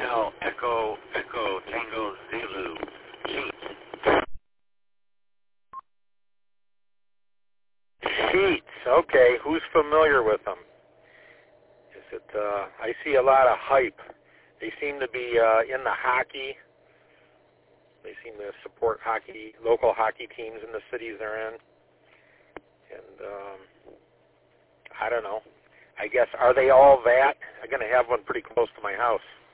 Hotel Echo Tango Zulu. Sheets. Okay, who's familiar with them? Is it? I see a lot of hype. They seem to be in the hockey. They seem to support local hockey teams in the cities they're in. And I don't know. I guess, are they all that? I'm going to have one pretty close to my house.